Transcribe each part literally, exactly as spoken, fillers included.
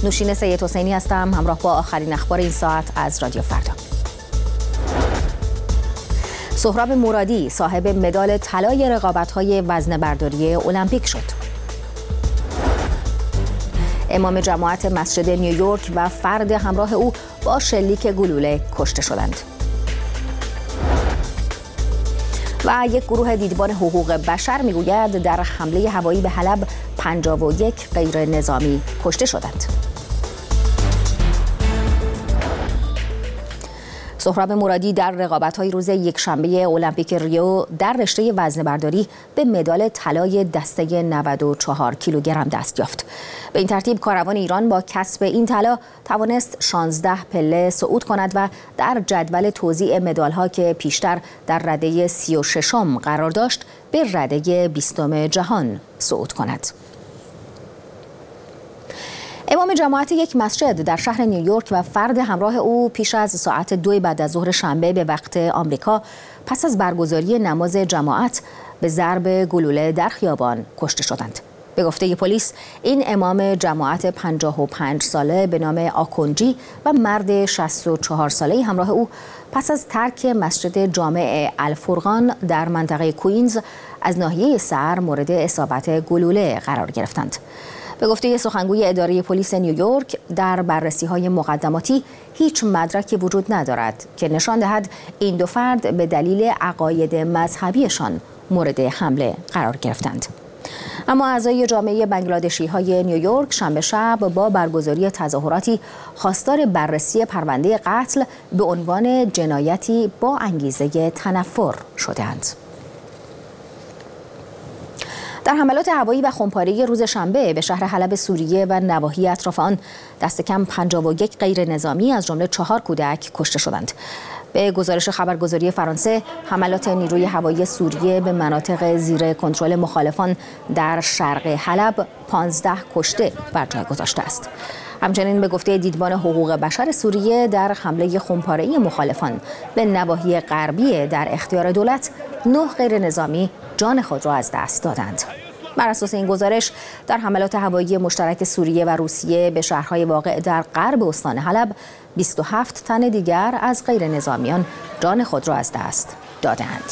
نوشین سید حسینی هستم، همراه با آخرین اخبار این ساعت از رادیو فردا. سهراب مرادی صاحب مدال طلای رقابت‌های وزنه‌برداری المپیک شد. امام جماعت مسجد نیویورک و فرد همراه او با شلیک گلوله کشته شدند. و یک گروه دیدبان حقوق بشر میگوید در حمله هوایی به حلب پنجاه و یک غیر نظامی کشته شدند. سهراب مرادی در رقابت‌های روز یکشنبه المپیک ریو در رشته وزنه‌برداری به مدال طلای دسته نود و چهار کیلوگرم دست یافت. به این ترتیب کاروان ایران با کسب این طلا توانست شانزده پله صعود کند و در جدول توزیع مدال‌ها که پیشتر در رده سی و ششم قرار داشت به رده بیستم جهان صعود کند. امام جماعت یک مسجد در شهر نیویورک و فرد همراه او پیش از ساعت دو بعد از ظهر شنبه به وقت آمریکا پس از برگزاری نماز جماعت به ضرب گلوله در خیابان کشته شدند. به گفته پلیس این امام جماعت پنجاه و پنج ساله به نام آکونجی و مرد شصت و چهار ساله همراه او پس از ترک مسجد جامع الفرقان در منطقه کوینز از ناحیه سر مورد اصابت گلوله قرار گرفتند. به گفته سخنگوی اداره پلیس نیویورک در بررسی‌های مقدماتی هیچ مدرکی وجود ندارد که نشان دهد این دو فرد به دلیل عقاید مذهبیشان مورد حمله قرار گرفتند. اما اعضای جامعه بنگلادشی‌های نیویورک شنبه شب با برگزاری تظاهراتی خواستار بررسی پرونده قتل به عنوان جنایتی با انگیزه تنفر شدند. در حملات هوایی و خمپاره‌ای روز شنبه به شهر حلب سوریه و نواحی اطراف آن دست کم پنجاه و یک غیر نظامی از جمله چهار کودک کشته شدند. به گزارش خبرگزاری فرانسه، حملات نیروی هوایی سوریه به مناطق زیر کنترل مخالفان در شرق حلب پانزده کشته بر جای گذاشته است. همچنین به گفته دیدبان حقوق بشر سوریه در حمله خمپاره‌ای مخالفان به نواحی غربی در اختیار دولت، نه غیر نظامی جان خود را از دست دادند. بر اساس این گزارش در حملات هوایی مشترک سوریه و روسیه به شهرهای واقع در غرب استان حلب بیست و هفت تن دیگر از غیر نظامیان جان خود را از دست دادند.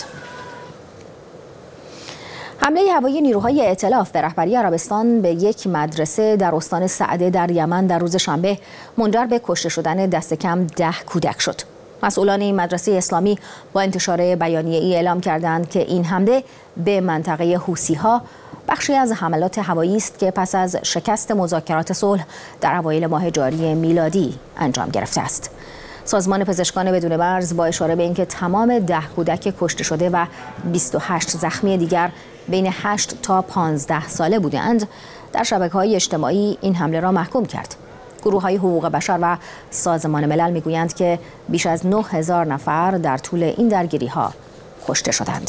حمله هوایی نیروهای ائتلاف به رهبری عربستان به یک مدرسه در استان سعده در یمن در روز شنبه منجر به کشته شدن دست کم ده کودک شد. مسئولان این مدرسه اسلامی با انتشار بیانیه‌ای اعلام کردند که این حمله به منطقه حوثی‌ها بخشی از حملات هوایی است که پس از شکست مذاکرات صلح در اوایل ماه جاری میلادی انجام گرفته است. سازمان پزشکان بدون مرز با اشاره به اینکه تمام ده کودک کشته شده و بیست و هشت زخمی دیگر بین هشت تا پانزده ساله بودند، در شبکه‌های اجتماعی این حمله را محکوم کرد. گروه‌های حقوق بشر و سازمان ملل می‌گویند که بیش از نه هزار نفر در طول این درگیری‌ها کشته شدند.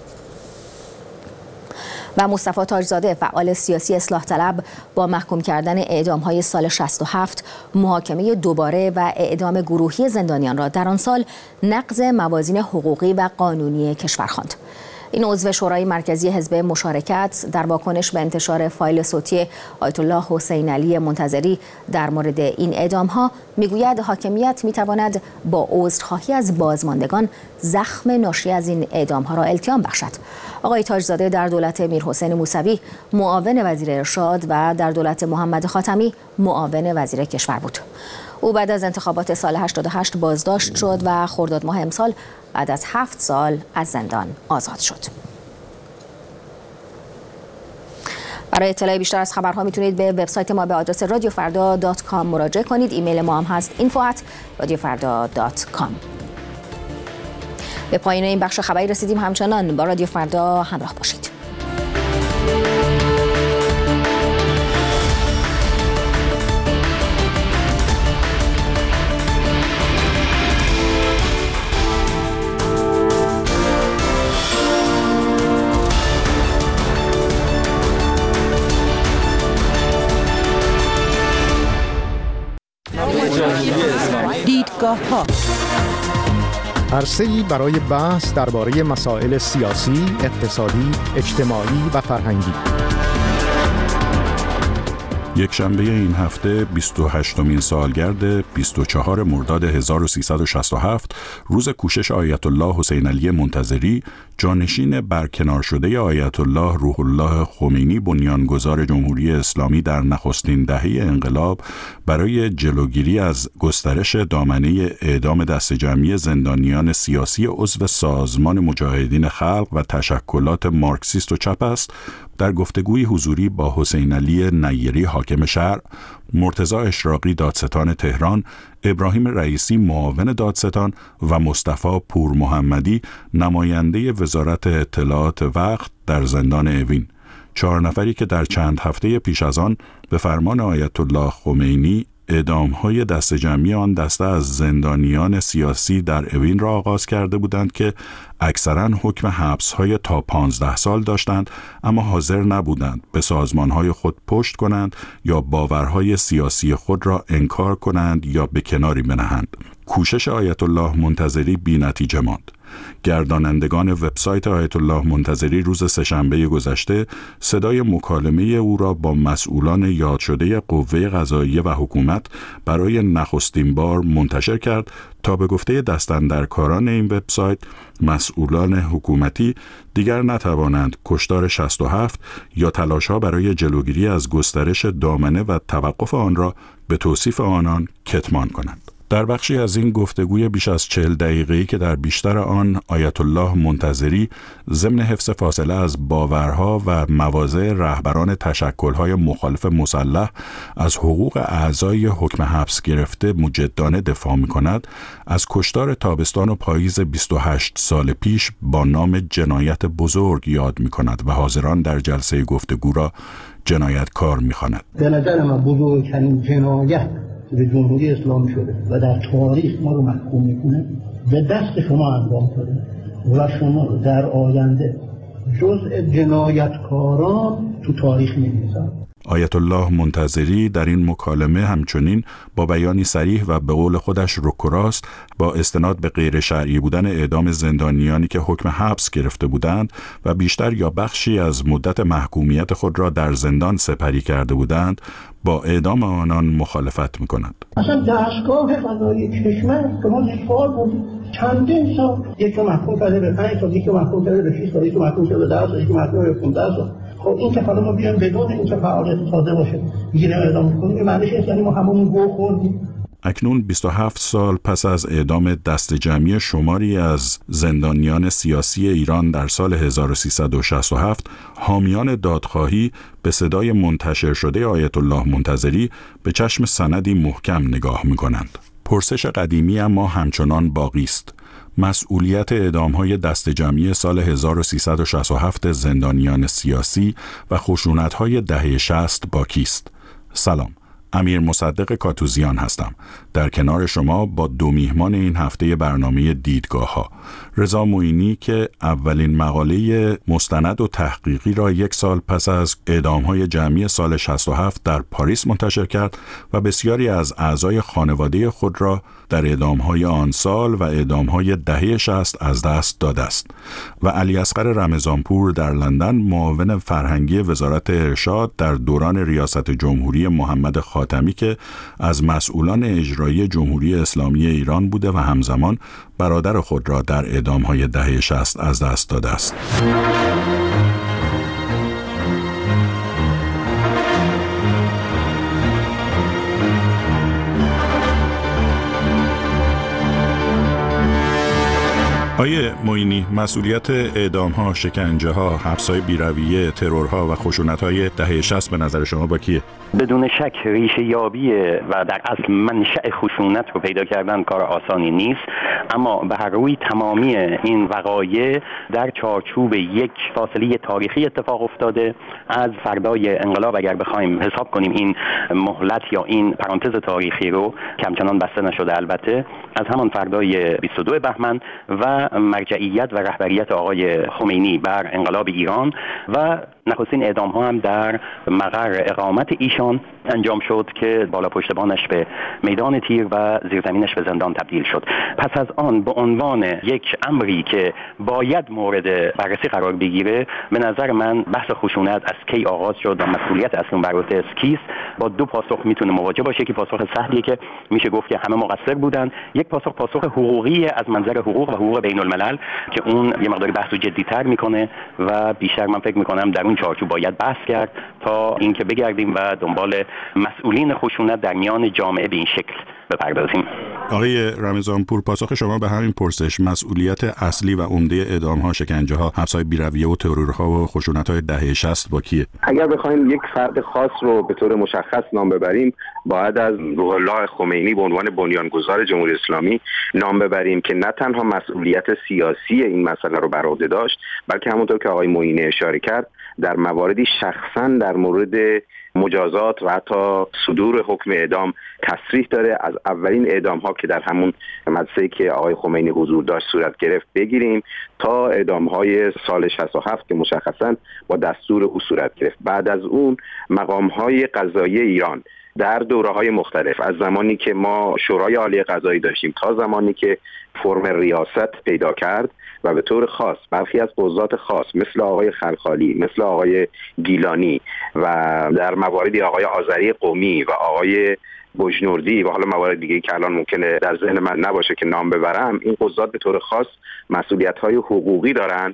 و مصطفی تاجزاده فعال سیاسی اصلاح طلب با محکوم کردن اعدام‌های سال شصت و هفت محاکمه دوباره و اعدام گروهی زندانیان را در آن سال نقض موازین حقوقی و قانونی کشور خواند. این عضو شورای مرکزی حزب مشارکت در واکنش به انتشار فایل صوتی آیت الله حسین علی منتظری در مورد این اعدام‌ها میگوید حاکمیت میتواند با عذرخواهی از بازماندگان زخم ناشی از این اعدام‌ها را التیام بخشد. آقای تاجزاده در دولت میرحسین موسوی معاون وزیر ارشاد و در دولت محمد خاتمی معاون وزیر کشور بود. او بعد از انتخابات سال هشتاد و هشت بازداشت شد و خرداد ماه امسال بعد از هفت سال از زندان آزاد شد. برای اطلاع بیشتر از خبرها میتونید به وبسایت ما به آدرس رادیو فردا دات کام مراجعه کنید. ایمیل ما هم هست اینفو ات رادیو فردا دات کام. به پایان این بخش خبری رسیدیم. همچنان با رادیو فردا همراه باشید. دیدگاه‌ها عرصه‌ای برای بحث درباره مسائل سیاسی، اقتصادی، اجتماعی و فرهنگی. یک شنبه این هفته بیست و هشتمین سالگرد بیست و چهارم مرداد هزار و سیصد و شصت و هفت روز کوشش آیت الله حسین علی منتظری، جانشین برکنار شده آیت الله روح الله خمینی بنیانگذار جمهوری اسلامی در نخستین دهه انقلاب، برای جلوگیری از گسترش دامنه اعدام دسته جمعی زندانیان سیاسی عضو سازمان مجاهدین خلق و تشکلات مارکسیست و چپ است، در گفتگوی حضوری با حسین علی نیری حاکم شهر، مرتضی اشراقی دادستان تهران، ابراهیم رئیسی معاون دادستان و مصطفی پور محمدی نماینده وزارت اطلاعات وقت در زندان اوین، چهار نفری که در چند هفته پیش از آن به فرمان آیت الله خمینی اعدام‌های دسته جمعی آن دسته از زندانیان سیاسی در اوین را آغاز کرده بودند که اکثراً حکم حبس‌های تا پانزده سال داشتند، اما حاضر نبودند به سازمان‌های خود پشت کنند یا باورهای سیاسی خود را انکار کنند یا به کناری بنهند. کوشش آیت الله منتظری بی‌نتیجه ماند. گردانندگان وبسایت آیت الله منتظری روز سه‌شنبه گذشته صدای مکالمه او را با مسئولان یاد شده قوه قضاییه و حکومت برای نخستین بار منتشر کرد تا به گفته دستاندرکاران این وبسایت، مسئولان حکومتی دیگر نتوانند کشتار شصت و هفت یا تلاش‌ها برای جلوگیری از گسترش دامنه و توقف آن را به توصیف آنان کتمان کنند. در بخشی از این گفتگوی بیش از چهل دقیقه‌ای که در بیشتر آن آیت الله منتظری ضمن حفظ فاصله از باورها و مواضع رهبران تشکل‌های مخالف مسلح از حقوق اعضای حکم حبس گرفته مجدانه دفاع می‌کند، از کشتار تابستان و پاییز بیست و هشت سال پیش با نام جنایت بزرگ یاد می‌کند و حاضران در جلسه گفتگو را جنایتکار می‌خواند. به نظر من بزرگترین جنایت به جمهوری اسلامی شده و در تاریخ ما رو محکوم میکنه به دست شما انجام شده و شما در آینده جزء جنایتکاران تو تاریخ می‌نویسن. آیت الله منتظری در این مکالمه همچنین با بیانی صریح و به قول خودش رک و راست با استناد به غیر شرعی بودن اعدام زندانیانی که حکم حبس گرفته بودند و بیشتر یا بخشی از مدت محکومیت خود را در زندان سپری کرده بودند، با اعدام آنان مخالفت می‌کند. اصلا دستگاه قضایی کشور شما سال بود چندین سال یکی محکوم کرده به پنج سال، یکی محکوم کرده به شش سال، یکی محکوم کرده به ده سال، یکی محکوم به پانزده سال. خب این که حالا ما بیان بدون این که فعالیت تازه باشه میگیم اعدام کنیم، این معنیش است یعنی ما هممون گو خوردیم. اکنون بیست و هفت سال پس از اعدام دسته جمعی شماری از زندانیان سیاسی ایران در سال هزار و سیصد و شصت و هفت، حامیان دادخواهی به صدای منتشر شده آیت الله منتظری به چشم سندی محکم نگاه می‌کنند. پرسش قدیمی اما همچنان باقی است. مسئولیت اعدام‌های دسته جمعی سال هزار و سیصد و شصت و هفت زندانیان سیاسی و خشونت‌های دهه شصت با کیست؟ سلام. امیر مصدق کاتوزیان هستم. در کنار شما با دو میهمان این هفته برنامه دیدگاه ها. رضا معینی که اولین مقاله مستند و تحقیقی را یک سال پس از اعدام‌های جمعی سال شصت و هفت در پاریس منتشر کرد و بسیاری از اعضای خانواده خود را در اعدام‌های آن سال و اعدام‌های دهه شصت از دست داده است، و علی اصغر رمضانپور در لندن معاون فرهنگی وزارت ارشاد در دوران ریاست جمهوری محمد خاتمی که از مسئولان اجرایی جمهوری اسلامی ایران بوده و همزمان برادر خود را در اعدام‌های دهه شصت از دست داده است. آیه معینی، مسئولیت اعدام‌ها، شکنجه‌ها، حبس‌های بی‌رویه، ترورها و خشونت‌های دهه شصت به نظر شما با کیه؟ بدون شک ریشه یابی و در اصل منشأ خشونت رو پیدا کردن کار آسانی نیست، اما به هر روی تمامی این وقایع در چارچوب یک فاصله تاریخی اتفاق افتاده. از فردای انقلاب اگر بخوایم حساب کنیم این مهلت یا این پرانتز تاریخی رو که همچنان بسته نشده، البته از همان فردای بیست و دو بهمن و مرجعیت و رهبریت آقای خمینی بر انقلاب ایران و نخستین اعدام ها هم در مقر اقامت ایشان ایشان انجام شد که بالا پشتبانش به میدان تیر و زیرزمینش به زندان تبدیل شد. پس از آن به عنوان یک امری که باید مورد بررسی قرار بگیره، به نظر من بحث خشونت از کی آغاز شد و مسئولیت اصلا بر عهده کیست، با دو پاسخ میتونه مواجه باشه که پاسخ سهلیه که میشه گفت که همه مقصر بودن. یک پاسخ پاسخ حقوقی از منظر حقوق و حقوق بین الملل که اون یه مقداری بحث رو جدی‌تر میکنه و بیشتر من فکر میکنم در اون چارچوب باید بحث کرد تا اینکه بگردیم و دنبال مسئولین خشونت در میان جامعه به این شکل بپردازیم. آقای رمضانپور، پاسخ شما به همین پرسش، مسئولیت اصلی و عمده اعدام‌ها، شکنجه‌ها، حبس‌های بی‌رویه و ترورها و خشونت‌های دهه شصت با کیه؟ اگر بخوایم یک فرد خاص رو به طور مشخص نام ببریم، باید از روح الله خمینی به عنوان بنیانگذار جمهوری اسلامی نام ببریم که نه تنها مسئولیت سیاسی این مسئله رو بر عهده داشت، بلکه همونطور که آقای معینی اشاره کرد، در مواردی شخصاً در مورد مجازات و حتی صدور حکم اعدام تصریح داره. از اولین اعدام ها که در همون مدرسه‌ای که آقای خمینی حضور داشت صورت گرفت بگیریم تا اعدام های سال شصت و هفت که مشخصاً با دستور او صورت گرفت. بعد از اون مقام های قضایی ایران در دوره‌های مختلف، از زمانی که ما شورای عالی قضایی داشتیم تا زمانی که فرم ریاست پیدا کرد و به طور خاص برخی از قضات خاص مثل آقای خلخالی، مثل آقای گیلانی و در مواردی آقای آذری قمی و آقای بجنوردی و حالا موارد دیگه که الان ممکنه در ذهن من نباشه که نام ببرم، این قضات به طور خاص مسئولیت‌های حقوقی دارن.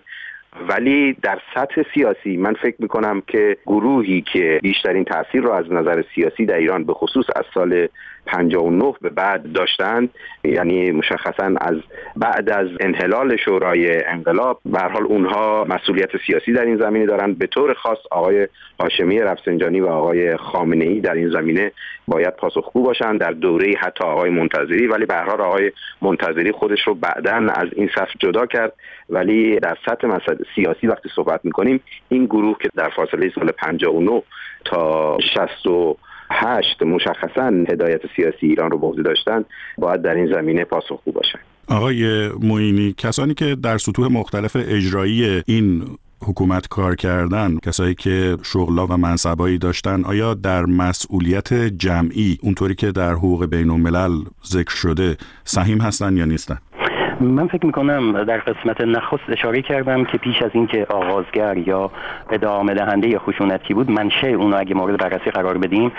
ولی در سطح سیاسی من فکر میکنم که گروهی که بیشترین تأثیر رو از نظر سیاسی در ایران به خصوص از سال پنجاه و نه به بعد داشتند، یعنی مشخصاً از بعد از انحلال شورای انقلاب، به هر حال اونها مسئولیت سیاسی در این زمینه دارند. به طور خاص آقای هاشمی رفسنجانی و آقای خامنه‌ای در این زمینه باید پاسخگو باشند، در دوره حتی آقای منتظری، ولی به هر حال آقای منتظری خودش رو بعداً از این صف جدا کرد. ولی در سطح مسئله سیاسی وقتی صحبت می‌کنیم، این گروه که در فاصله سال پنجاه و نه تا شصت و هشت مشخصاً هدایت سیاسی ایران رو به عهده داشتن، باید در این زمینه پاسخگو باشن. آقای معینی، کسانی که در سطوح مختلف اجرایی این حکومت کار کردن، کسایی که شغل‌ها و منصبایی داشتن، آیا در مسئولیت جمعی اونطوری که در حقوق بین الملل ذکر شده سهیم هستن یا نیستن؟ من فکر میکنم در قسمت نخست اشاره کردم که پیش از این که آغازگر یا ادامه دهنده خشونتی بود، منشأ اون رو اگه مورد بررسی قرار بدیم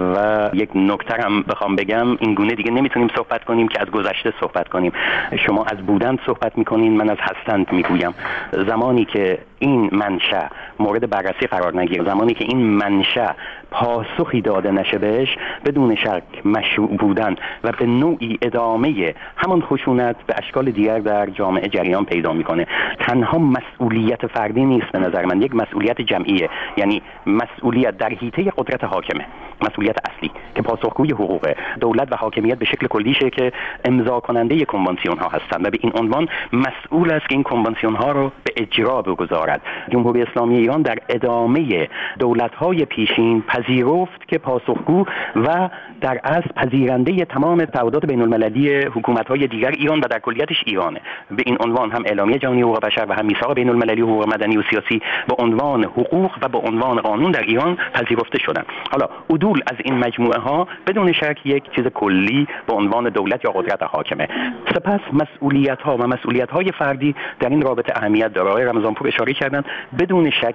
و یک نکته هم بخوام بگم، این گونه دیگه نمیتونیم صحبت کنیم که از گذشته صحبت کنیم. شما از بودن صحبت میکنین، من از هستند میگویم. زمانی که این منشأ مورد بررسی قرار نگیره، زمانی که این منشأ پاسخی داده نشه بهش، بدون شک مشروع بودن و به نوعی ادامه همان خشونت به اشکال دیگر در جامعه جریان پیدا میکنه. تنها مسئولیت فردی نیست به نظر من، یک مسئولیت جمعیه، یعنی مسئولیت در حیطه قدرت حاکمه، مسئولیت اصلی که پاسخگوی حقوق دولت و حاکمیت به شکل کلیشه که امضا کننده کنوانسیون ها هستند و به این عنوان مسئول است که این کنوانسیون ها رو به اجرا بگذارد. جمهوری اسلامی ایران در ادامه دولت های پیشین پذیرفت که پاسخگو و در اصل پذیرنده تمام تعهدات بین المللی حکومت های دیگر ایران و در کلیتش ایرانه. به این عنوان هم اعلامیه جهانی حقوق بشر و هم میثاق بین المللی حقوق مدنی و سیاسی به عنوان حقوق و به عنوان قانون در ایران پذیرفته شدند. حالا عدول از این مجموعه ها بدون شک یک چیز کلی به عنوان دولت یا قدرت حاکمه. سپس مسئولیت ها و مسئولیت های فردی در این رابطه اهمیت داره. آقای رمضانپور اشاره کردند، بدون شک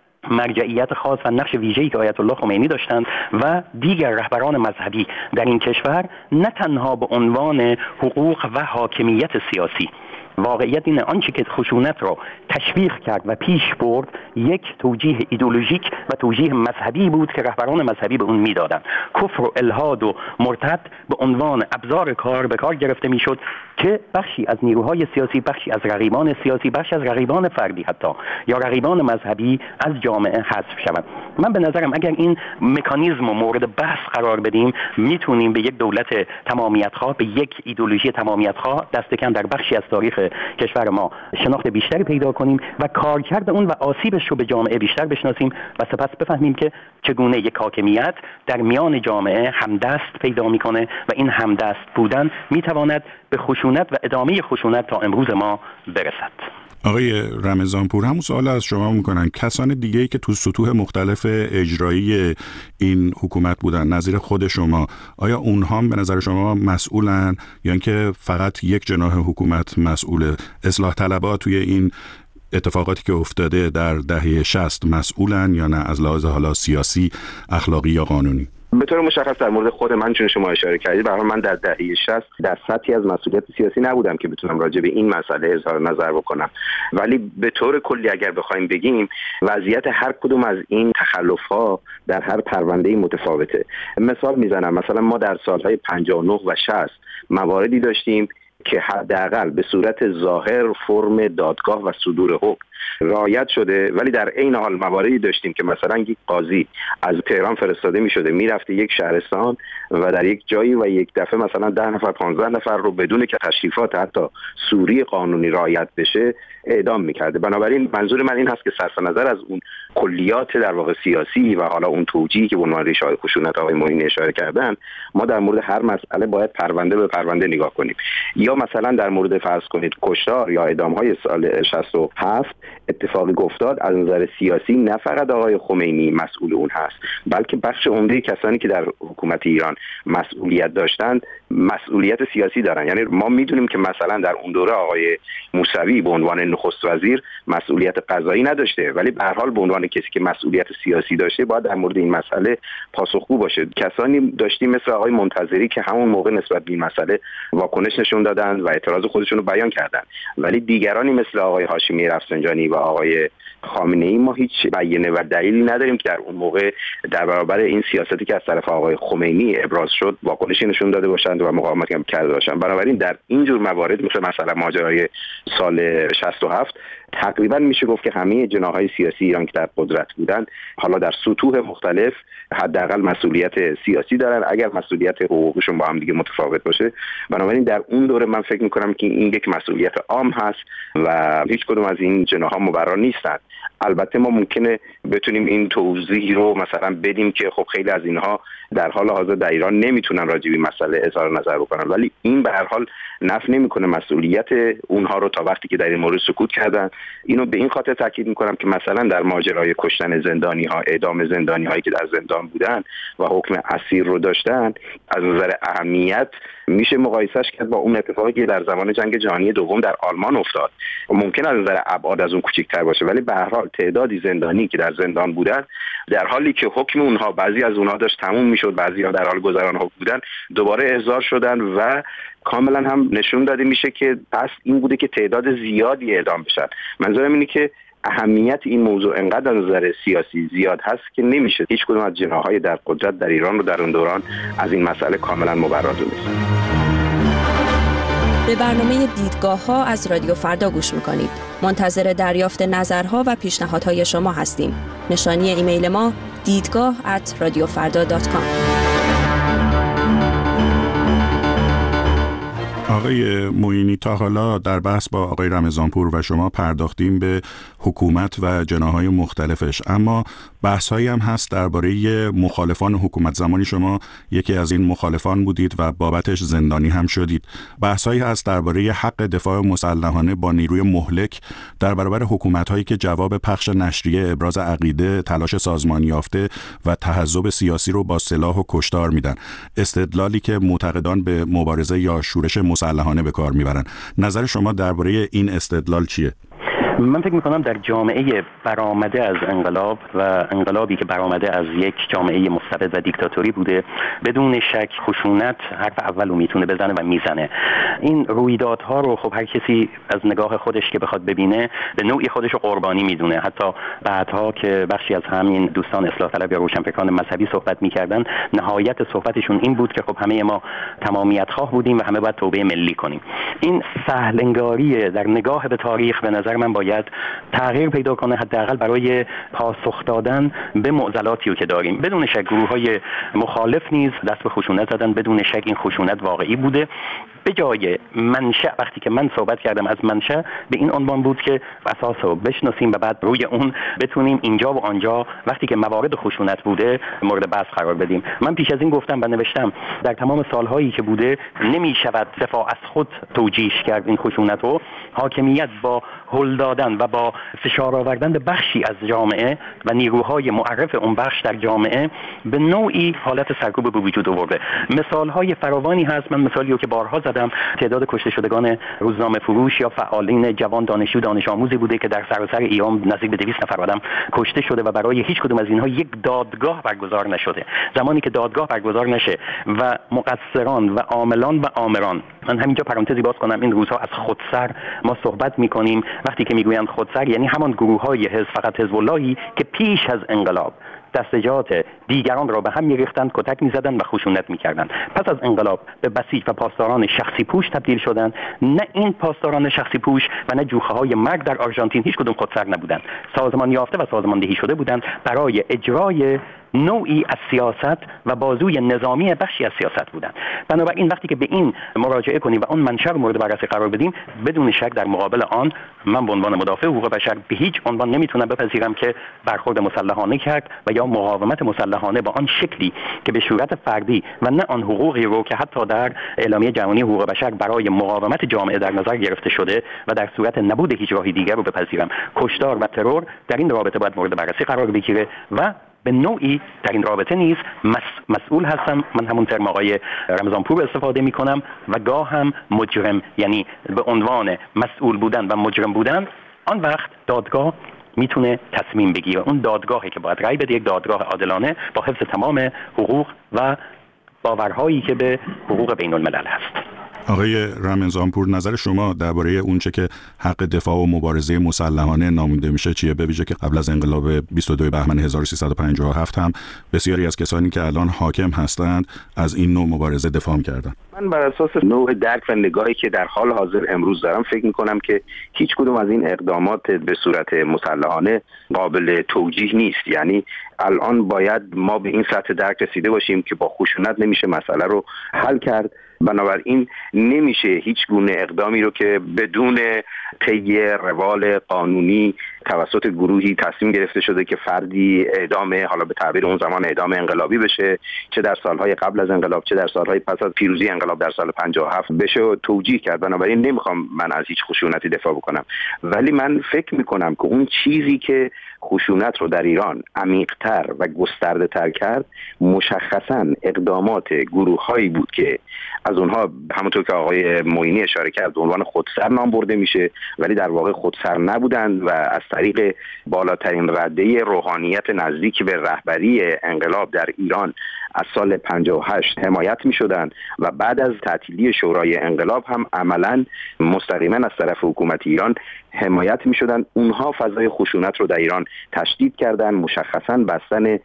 مرجعیت خاص و نقش ویژه‌ای که آیت الله خمینی داشتند و دیگر رهبران مذهبی در این کشور، نه تنها به عنوان حقوق و حاکمیت سیاسی. واقعیت اینه آنچه که خشونت را تشویق کرد و پیش برد یک توجیه ایدئولوژیک و توجیه مذهبی بود که رهبران مذهبی به اون میدادند. کفر و الحاد و مرتد به عنوان ابزار کار به کار گرفته میشد که بخشی از نیروهای سیاسی، بخشی از رقیبان سیاسی، بخشی از رقیبان فردی حتی یا رقیبان مذهبی از جامعه حذف شوند. من به نظرم اگر این مکانیزم رو مورد بحث قرار بدیم، میتونیم به یک دولت تمامیت‌خواه، به یک ایدئولوژی تمامیت‌خواه دست کم در بخشی از تاریخ کشور ما شناخت بیشتری پیدا کنیم و کارکرد اون و آسیبش رو به جامعه بیشتر بشناسیم و سپس بفهمیم که چگونه یک حاکمیت در میان جامعه همدست پیدا میکنه و این همدست بودن میتواند به خشونت و ادامه خشونت تا امروز ما برسد. آقای رمضانپور، همون سوال از شما میکنن کسان دیگه‌ای که تو سطوح مختلف اجرایی این حکومت بودن نظیر خود شما، آیا اونها به نظر شما مسئولن یا اینکه فقط یک جناح حکومت مسئوله؟ اصلاح طلبها توی این اتفاقاتی که افتاده در دهه شصت مسئولن یا نه از لحاظ حالا سیاسی، اخلاقی یا قانونی؟ به طور مشخص در مورد خود من چون شما اشاره کردید، به هر حال من در دهه شصت در سطحی از مسئولیت سیاسی نبودم که بتونم راجع به این مسئله اظهار نظر بکنم، ولی به طور کلی اگر بخوایم بگیم وضعیت هر کدوم از این تخلف‌ها در هر پرونده‌ای متفاوته. مثال میزنم، مثلا ما در سالهای پنجاه و نه و شصت مواردی داشتیم که حداقل به صورت ظاهر فرم دادگاه و صدور حکم رعایت شده، ولی در عین حال مواردی داشتیم که مثلا یک قاضی از تهران فرستاده می شده میرفته یک شهرستان و در یک جایی و یک دفعه مثلا ده نفر پانزده نفر رو بدون که تشریفات حتی سوری قانونی رعایت بشه اعدام میکرده. بنابراین منظور من این هست که صرف نظر از اون کلیات در واقع سیاسی و حالا اون توجیهی که به عنوان ریشه های خشونت آقای معینی اشاره کردن، ما در مورد هر مسئله باید پرونده به پرونده نگاه کنیم. یا مثلا در مورد فرض کنید کشتار یا اعدام های سال شصت و هفت اتفاقی افتاد، از نظر سیاسی نه فقط آقای خمینی مسئول اون هست، بلکه بخش عمده کسانی که در حکومت ایران مسئولیت داشتند مسئولیت سیاسی دارن. یعنی ما میدونیم که مثلا در اون دوره آقای موسوی به عنوان نخست وزیر مسئولیت قضایی نداشته، ولی به هر حال به عنوان کسی که مسئولیت سیاسی داشته باید در مورد این مسئله پاسخگو باشه. کسانی داشتیم مثل آقای منتظری که همون موقع نسبت به این مسئله واکنش نشون دادند و اعتراض خودشون رو بیان کردند، ولی دیگرانی مثل آقای هاشمی رفسنجانی و آقای خامنه‌ای ما هیچ بیانیه و دلیلی نداریم که در اون موقع در برابر این سیاستی که از طرف آقای خمینی ابراز شد واکنشی نشون داده باشند و مقاومت کرده باشند. بنابراین در این جور موارد مثل مثلا ماجرای سال شصت و هفت تقریبا میشه گفت که همه جناح‌های سیاسی ایران که در قدرت بودن حالا در سطوح مختلف حداقل مسئولیت سیاسی دارن، اگر مسئولیت حقوقشون با هم دیگه متفاوت باشه. بنابراین در اون دوره من فکر میکنم که این یک مسئولیت عام هست و هیچ کدوم از این جناح‌ها مبرر نیستند. البته ما ممکنه بتونیم این توضیح رو مثلا بدیم که خب خیلی از اینها در حال حاضر در ایران نمیتونن راجع به مسئله اظهار نظر بکنن، ولی این به هر حال نفی نمیکنه مسئولیت اونها رو تا وقتی که در این مورد سکوت کردن. اینو به این خاطر تاکید میکنم که مثلا در ماجرای کشتن زندانی ها، اعدام زندانی هایی که در زندان بودن و حکم اسیر رو داشتن، از نظر اهمیت میشه مقایسهش کرد با اون اتفاقی که در زمان جنگ جهانی دوم در آلمان افتاد. ممکن از نظر ابعاد از اون کوچکتر باشه، ولی به هر حال تعدادی زندانی که در زندان بودن در حالی که حکم اونها بعضی از اونها داشت تموم میشد، بعضی‌ها در حال گذران حکم بودن، دوباره احضار شدن و کاملا هم نشون داده میشه که پس این بوده که تعداد زیادی اعدام بشن. منظورم اینه که اهمیت این موضوع انقدر از نظر سیاسی زیاد هست که نمیشه هیچ کدوم از جناح‌های در قدرت در ایران رو در اون دوران از این مسئله کاملا مبرر دونست. به برنامه دیدگاه‌ها از رادیو فردا گوش می‌کنید. منتظر دریافت نظرها و پیشنهادهای شما هستیم. نشانی ایمیل ما دیدگاه ات رادیو فردا دات کام. آقای معینی، تا حالا در بحث با آقای رمضانپور و شما پرداختیم به حکومت و جناح‌های مختلفش، اما بحث‌هایی هم هست درباره مخالفان حکومت. زمانی شما یکی از این مخالفان بودید و بابتش زندانی هم شدید. بحث‌هایی هست درباره حق دفاع مسلحانه با نیروی مهلک در برابر حکومت‌هایی که جواب پخش نشریه، ابراز عقیده، تلاش سازمانی یافته و تحزب سیاسی رو با سلاح و کشتار میدن. استدلالی که معتقدان به مبارزه یا شورش مسلحانه به کار میبرن. نظر شما درباره این استدلال چیه؟ من فکر میکنم در جامعه برآمده از انقلاب و انقلابی که برآمده از یک جامعه مستبد و دیکتاتوری بوده، بدون شک خشونت حرف اول رو میتونه بزنه و میزنه. این رویدادها رو خب هر کسی از نگاه خودش که بخواد ببینه به نوعی خودش رو قربانی میدونه. حتی بعدها که بخشی از همین دوستان اصلاح طلب یا روشنفکران مذهبی صحبت میکردن، نهایت صحبتشون این بود که خب همه ما تمامیت خواه بودیم و همه باید توبه ملی کنیم. این سهل انگاری در نگاه به تاریخ به نظر من باید تغییر پیدا کنه، حداقل برای پاسخ دادن به معضلاتی رو که داریم. بدون شک گروه‌های مخالف نیز دست به خشونت زدن، بدون شک این خشونت واقعی بوده. به جای منشأ، وقتی که من صحبت کردم از منشأ، به این عنوان بود که اساس رو بشناسیم و بعد روی اون بتونیم اینجا و آنجا وقتی که موارد خشونت بوده مورد بحث قرار بدیم. من پیش از این گفتم و نوشتم در تمام سالهایی که بوده نمی شود دفاع از خود توجیه کرد این خشونت رو. حاکمیت با هل دادن و با فشار آوردن به بخشی از جامعه و نیروهای معرف اون بخش در جامعه به نوعی حالت سرکوب به وجود آورده. مثال‌های فراوانی هست. من مثالی رو که بارها زدم، تعداد کشته شدگان روزنامه فروش یا فعالین جوان دانشجو دانش آموزی بوده که در سراسر ایران نزدیک به دویست نفر آدم کشته شده و برای هیچ کدوم از اینها یک دادگاه برگزار نشده. زمانی که دادگاه برگزار نشه و مقصران و عاملان و آمران، من همینجا پرانتزی باز کنم، این روزها از خودسر ما صحبت می‌کنیم. وقتی که میگویند خودسر یعنی همان گروه‌های حزب فقط حزب اللهی که پیش از انقلاب دستجات دیگران را به هم می‌ریختند، کتک می‌زدند و خشونت می‌کردند. پس از انقلاب به بسیج و پاسداران شخصی پوش تبدیل شدند. نه این پاسداران شخصی پوش و نه جوخه‌های مرگ در آرژانتین هیچ کدوم خودسر نبودند. سازمان یافته و سازماندهی شده بودند برای اجرای نوعی از سیاست و بازوی نظامی بخشی از سیاست بودند. بنابراین وقتی که به این مراجعه کنیم و اون منشأ رو مورد بررسی قرار بدیم، بدون شک در مقابل آن من به عنوان مدافع حقوق بشر به هیچ عنوان نمیتونم بپذیرم که برخورد مسلحانه کرد و یا مقاومت مسلحانه با آن شکلی که به صورت فردی و نه آن حقوقی رو که حتی در اعلامیه جهانی حقوق بشر برای مقاومت جامعه در نظر گرفته شده و در صورت نبود هیچ راهی دیگر رو بپذیرم. کشتار و ترور در این رابطه باید مورد بررسی قرار بگیره و به نوعی در این رابطه نیز مس... مسئول هستم. من همون ترم آقای رمضانپور استفاده می کنم و گاه هم مجرم، یعنی به عنوان مسئول بودن و مجرم بودن. آن وقت دادگاه میتونه تصمیم بگیره. اون دادگاهی که باید رأی بده یک دادگاه عادلانه با حفظ تمام حقوق و باورهایی که به حقوق بین الملل هست. آقای رمضانپور، نظر شما درباره اونچه که حق دفاع و مبارزه مسلحانه نامیده میشه چیه؟ به ویژه که قبل از انقلاب بیست و دو بهمن هزار و سیصد و پنجاه و هفت هم بسیاری از کسانی که الان حاکم هستند از این نوع مبارزه دفاع کردن. من بر اساس نوع درک و نگاهی که در حال حاضر امروز دارم فکر میکنم که هیچ کدوم از این اقدامات به صورت مسلحانه قابل توجیه نیست. یعنی الان باید ما به این سطح درک رسیده باشیم که با خشونت نمیشه مسئله رو حل کرد. بنابراین نمیشه هیچ گونه اقدامی رو که بدون طی روال قانونی توسط گروهی تصمیم گرفته شده که فردی اعدام، حالا به تعبیر اون زمان اعدام انقلابی بشه، چه در سالهای قبل از انقلاب چه در سالهای پس از پیروزی انقلاب در سال پنجاه و هفت بشه و توجیه کرد. بنابراین نمیخوام من از هیچ خشونتی دفاع بکنم، ولی من فکر میکنم که اون چیزی که خشونت رو در ایران عمیق‌تر و گسترده‌تر کرد مشخصاً اقدامات گروه‌هایی بود که از اونها همونطور که آقای معینی اشاره کرد به عنوان خودسر نام برده میشه، ولی در واقع خودسر نبودند و از طریق بالاترین رده روحانیت نزدیک به رهبری انقلاب در ایران از سال پنجاه و هشت حمایت می شدن و بعد از تعطیلی شورای انقلاب هم عملاً مستقیما از طرف حکومت ایران حمایت می شدن. اونها فضای خشونت رو در ایران تشدید کردن، مشخصاً بستن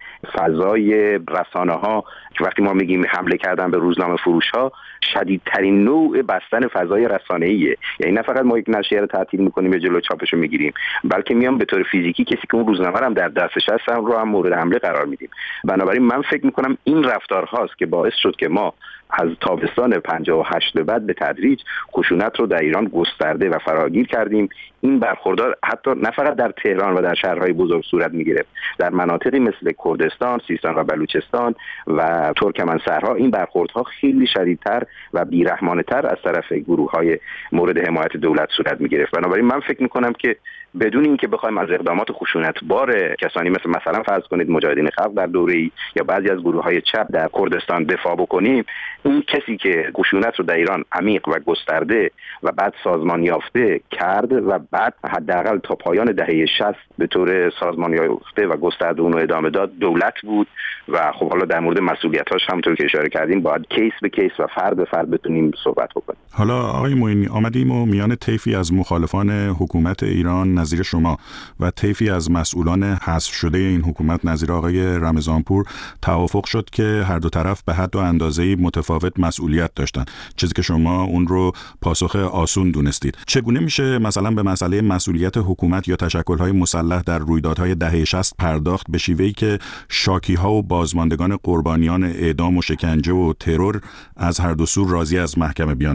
فضای رسانه ها که وقتی ما میگیم حمله کردن به روزنامه فروش ها، شدیدترین نوع بستن فضای رسانه‌ایه. یعنی نه فقط ما یک نشریه رو تعطیل می‌کنیم یا جلوی چاپش رو می‌گیریم، بلکه میام به طور فیزیکی کسی که اون روزنامه رو هم در دستش هست رو هم مورد حمله قرار میدیم. بنابراین من فکر می‌کنم این رفتار هاست که باعث شد که ما از تابستان پنجاه و هشت به بعد به تدریج خشونت رو در ایران گسترده و فراگیر کردیم. این برخوردار حتی نه فقط در تهران و در شهرهای بزرگ صورت می‌گرفت، در مناطقی مثل کردستان، سیستان و بلوچستان و ترکمن‌سرها این برخوردها خیلی شدیدتر و بیرحمانه‌تر از طرف گروه‌های مورد حمایت دولت صورت می‌گرفت. بنابراین من فکر می‌کنم که بدون اینکه بخوایم از اقدامات خشونتبار کسانی مثل مثلا فرض کنید مجاهدین خلق در دوره‌ای یا بعضی از گروه‌های چپ در کردستان دفاع بکنیم، اون کسی که خشونت رو در ایران عمیق و گسترده و بعد سازمان یافته کرد و بعد حداقل تا پایان دهه شصت به طور سازمان یافته و گسترده اون رو ادامه داد دولت بود و خب حالا در مورد مسئولیت‌هاش همونطور که اشاره کردیم باید کیس به کیس و فرد به فرد بتونیم صحبت بکنیم. حالا آقای معینی، آمدیم و میان طیفی از مخالفان حکومت ایران نظیر شما و طیفی از مسئولان حذف شده این حکومت نظیر آقای رمضانپور توافق شد که هر دو طرف به حد و اندازه‌ای متفاوت مسئولیت داشتن، چیزی که شما اون رو پاسخ آسون دونستید. چگونه میشه مثلا به مسئله مسئولیت حکومت یا تشکل‌های مسلح در رویدادهای دهه شصت پرداخت به شیوهی که شاکی‌ها و بازماندگان قربانیان اعدام و شکنجه و ترور از هر دو سو راضی از محکمه بیان بیرون؟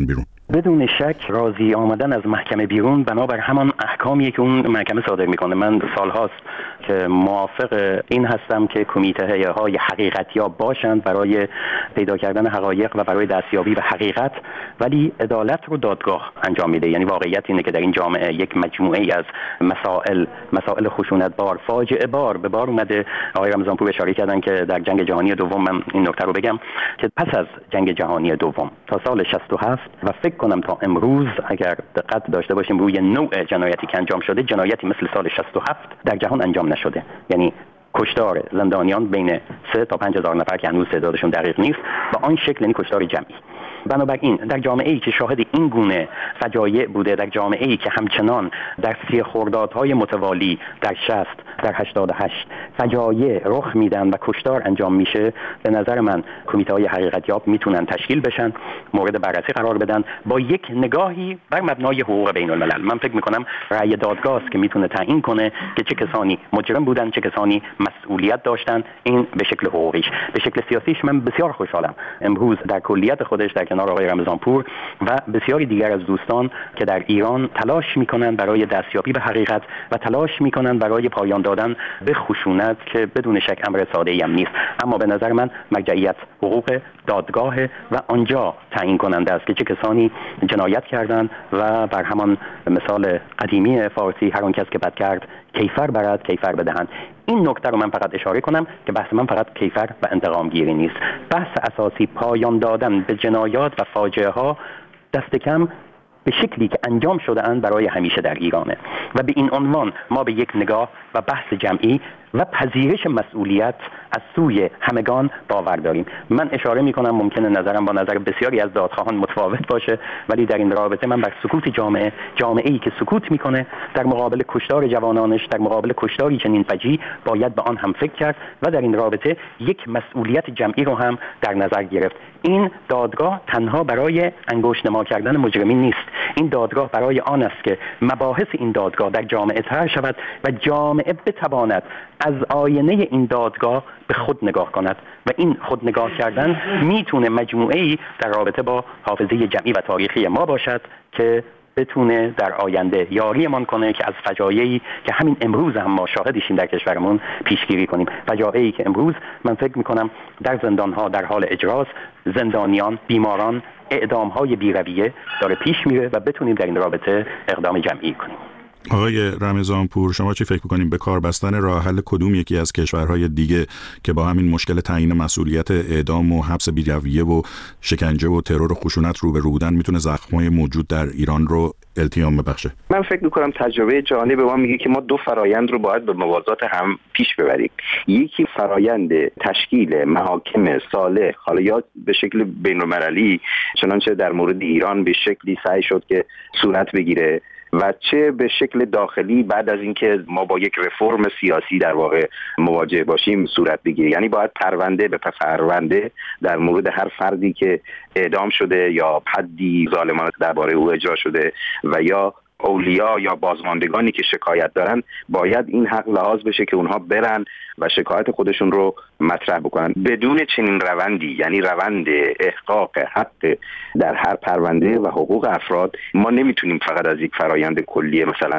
بدون شک راضی آمدن از محکمه بیرون بنابر همان احکامی که اون محکمه صادر میکنه. من سالهاست که موافق این هستم که کمیته های حقیقتیاب باشند برای پیدا کردن حقایق و برای دستیابی به حقیقت، ولی عدالت رو دادگاه انجام میده. یعنی واقعیت اینه که در این جامعه یک مجموعه ای از مسائل مسائل خشونت بار، فاجعه بار به بار اومده. آقای رمضانپور اشاره کردن که در جنگ جهانی دوم، من این نکته رو بگم که پس از جنگ جهانی دوم تا سال شصت و هفت و فکر کنم تا امروز اگر دقت داشته باشیم روی نوع جنایتی که انجام شده، جنایتی مثل سال شصت و هفت در جهان انجام نشده. یعنی کشتار زندانیان بین سه تا پنج هزار نفر که هنوز تعدادشون دقیق نیست و آن شکل، یعنی کشتار جمعی. بنابراین در جامعه‌ای که شاهد این گونه فجایع بوده، در جامعه‌ای که همچنان در سی خردادهای متوالی در شصت در هشتاد و هشت فجایع رخ میدن و کشتار انجام میشه، به نظر من کمیته‌های حقیقتیاب میتونن تشکیل بشن، مورد بررسی قرار بدن با یک نگاهی بر مبنای حقوق بین الملل. من فکر میکنم رأی دادگاه است که میتونه تعیین کنه که چه کسانی مجرم بودن، چه کسانی مسئولیت داشتن. این به شکل حقوقیش. به شکل سیاسیش من بسیار خوشحالم امروز در کلیت خودش در کنار آقای رمضانپور و بسیاری دیگر از دوستان که در ایران تلاش میکنن برای دستیابی به حقیقت و تلاش میکنن برای پایان دادن به خشونت که بدون شک امر ساده‌ای هم نیست، اما به نظر من مرجعیت حقوق دادگاه و آنجا تعیین کننده است که چه کسانی جنایت کردند و بر همان مثال قدیمی فارسی هر آن کس که بد کرد کیفر برد کیفر بدهند. این نکته رو من فقط اشاره کنم که بحث من فقط کیفر و انتقام گیری نیست. بحث اساسی پایان دادن به جنایات و فاجعه ها دست کم به شکلی که انجام شده اند برای همیشه در ایرانه و به این عنوان ما به یک نگاه و بحث جمعی و پذیرش مسئولیت از سوی همگان باور داریم. من اشاره می کنم ممکنه نظرم با نظر بسیاری از دادخواهان متفاوت باشه، ولی در این رابطه من بر سکوت جامعه جامعه‌ای که سکوت میکنه در مقابل کشتار جوانانش، در مقابل کشتاری چنین فجیع باید به آن هم فکر کرد و در این رابطه یک مسئولیت جمعی رو هم در نظر گرفت. این دادگاه تنها برای انگشت نما کردن مجرمین نیست. این دادگاه برای آن است که مباحث این دادگاه در جامعه طرح شود و جامعه بتواند از آینه این دادگاه به خود نگاه کند و این خود نگاه کردن میتونه مجموعه‌ای در رابطه با حافظه جمعی و تاریخی ما باشد که بتونه در آینده یاریمان کنه که از فجایعی که همین امروز هم ما شاهدشیم در کشورمون پیشگیری کنیم. فجایعی که امروز من فکر میکنم در زندانها در حال اجراست، زندانیان، بیماران، اعدام‌های بی‌رویه داره پیش میره و بتونیم در این رابطه اقدام جمعی کنیم. آقای رمضانپور، شما چی فکر می‌کنید به کار بستن راه حل کدوم یکی از کشورهای دیگه که با همین مشکل تعیین مسئولیت اعدام و حبس بی‌رویه و شکنجه و ترور و خشونت روبرو بودن میتونه زخم‌های موجود در ایران رو التیام ببخشه؟ من فکر می‌کنم تجربه جهانی به ما میگه که ما دو فرایند رو باید به موازات هم پیش ببریم. یکی فرایند تشکیل محاکم صالح، حالا یا به شکل بین‌المللی چنانچه در مورد ایران به شکلی سعی شد که صورت بگیره، و چه به شکل داخلی بعد از اینکه ما با یک رفرم سیاسی در واقع مواجه باشیم صورت بگیره. یعنی باید پرونده به پرونده در مورد هر فردی که اعدام شده یا حدی ظالمانه درباره او اجرا شده و یا اولیا یا بازماندگانی که شکایت دارن، باید این حق لحاظ بشه که اونها برن و شکایت خودشون رو مطرح بکنن. بدون چنین روندی، یعنی روند احقاق حق در هر پرونده و حقوق افراد، ما نمیتونیم فقط از یک فرایند کلی مثلا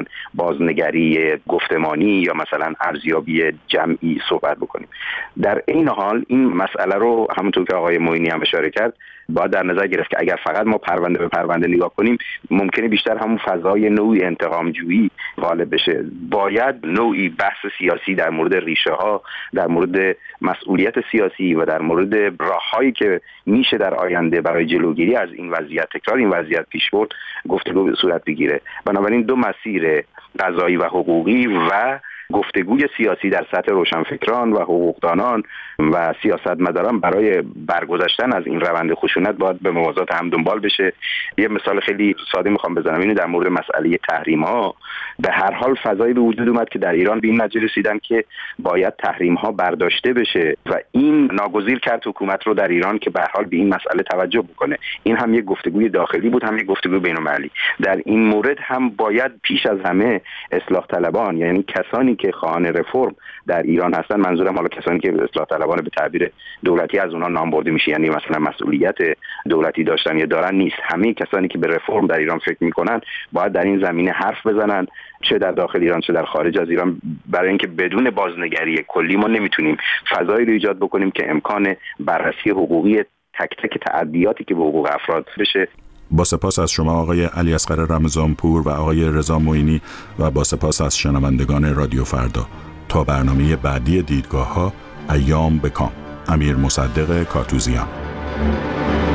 بازنگری گفتمانی یا مثلا ارزیابی جمعی صحبت بکنیم. در این حال این مسئله رو همونطور که آقای معینی هم اشاره کرد باید در نظر گرفت که اگر فقط ما پرونده به پرونده نگاه کنیم ممکنه بیشتر همون فضای نوعی انتقام جویی غالب بشه. باید نوعی بحث سیاسی در مورد ریشه ها، در مورد مسئولیت سیاسی و در مورد راههایی که میشه در آینده برای جلوگیری از این وضعیت، تکرار این وضعیت پیش برد، گفتگو به صورت بگیره. بنابراین دو مسیر قضایی و حقوقی و گفتگوی سیاسی در سطح روشنفکران و حقوقدانان و سیاستمداران برای برگذشتن از این روند خشونت باید به موازات هم دنبال بشه. یه مثال خیلی ساده میخوام بزنم، اینو در مورد مسئله تحریم ها به هر حال فضایی به وجود اومد که در ایران به این نتیجه رسیدن که باید تحریم ها برداشته بشه و این ناگزیر کرد حکومت رو در ایران که به هر حال به این مسئله توجه بکنه. این هم یک گفتگوی داخلی بود، هم یک گفتگوی بین‌المللی. در این مورد هم باید پیش از همه اصلاح طلبان، یعنی کسانی کسانی که خواهان رفرم در ایران هستن، منظورم حالا کسانی که اصلاح طلبانه به تعبیر دولتی از اونها نام برده میشه، یعنی مثلا مسئولیت دولتی داشتن یا دارن نیست. همه کسانی که به رفرم در ایران فکر میکنن باید در این زمینه حرف بزنن، چه در داخل ایران چه در خارج از ایران، برای اینکه بدون بازنگری کلی ما نمیتونیم فضایی رو ایجاد بکنیم که امکان بررسی حقوقی تک تک تعدیاتی که به حقوق افراد بشه. با سپاس از شما آقای علی اصغر رمضانپور و آقای رضا معینی و با سپاس از شنوندگان رادیو فردا. تا برنامه بعدی دیدگاه‌ها، ایام بکام. امیر مصدق کاتوزیان.